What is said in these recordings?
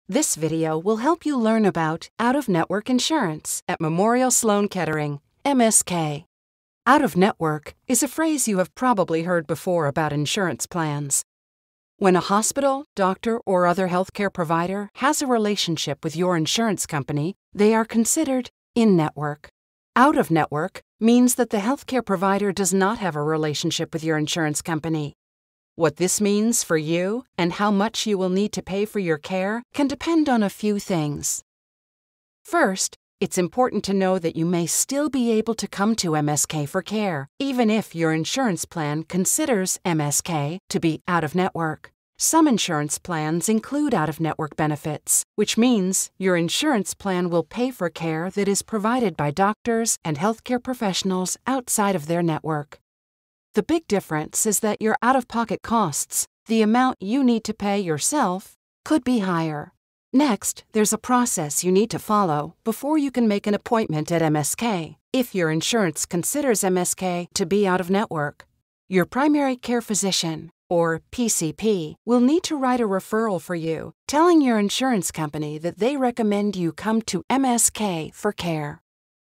This video will help you learn about out-of-network insurance at Memorial Sloan Kettering, MSK. Out-of-network is a phrase you have probably heard before about insurance plans. When a hospital, doctor, or other healthcare provider has a relationship with your insurance company, they are considered in-network. Out-of-network means that the healthcare provider does not have a relationship with your insurance company. What this means for you and how much you will need to pay for your care can depend on a few things. First, it's important to know that you may still be able to come to MSK for care, even if your insurance plan considers MSK to be out-of-network. Some insurance plans include out-of-network benefits, which means your insurance plan will pay for care that is provided by doctors and healthcare professionals outside of their network. The big difference is that your out-of-pocket costs, the amount you need to pay yourself, could be higher. Next, there's a process you need to follow before you can make an appointment at MSK, if your insurance considers MSK to be out-of-network. Your primary care physician, or PCP, will need to write a referral for you, telling your insurance company that they recommend you come to MSK for care.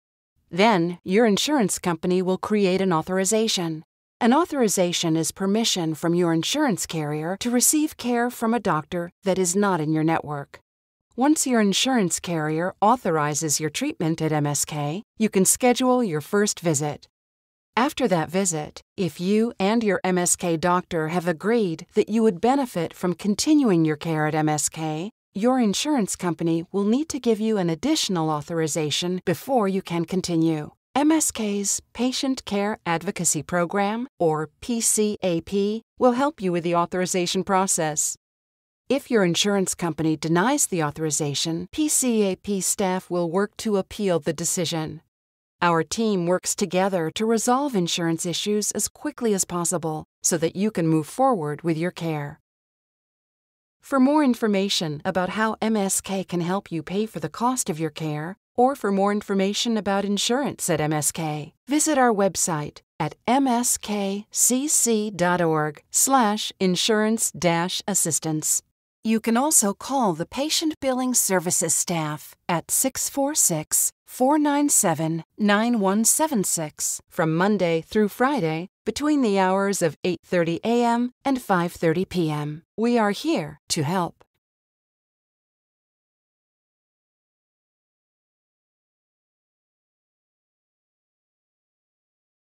Then, your insurance company will create an authorization. An authorization is permission from your insurance carrier to receive care from a doctor that is not in your network. Once your insurance carrier authorizes your treatment at MSK, you can schedule your first visit. After that visit, if you and your MSK doctor have agreed that you would benefit from continuing your care at MSK, your insurance company will need to give you an additional authorization before you can continue. MSK's Patient Care Advocacy Program, or PCAP, will help you with the authorization process. If your insurance company denies the authorization, PCAP staff will work to appeal the decision. Our team works together to resolve insurance issues as quickly as possible so that you can move forward with your care. For more information about how MSK can help you pay for the cost of your care, or for more information about insurance at MSK, visit our website at mskcc.org/insurance-assistance. You can also call the Patient Billing Services staff at 646-497-9176 from Monday through Friday between the hours of 8:30 a.m. and 5:30 p.m. We are here to help.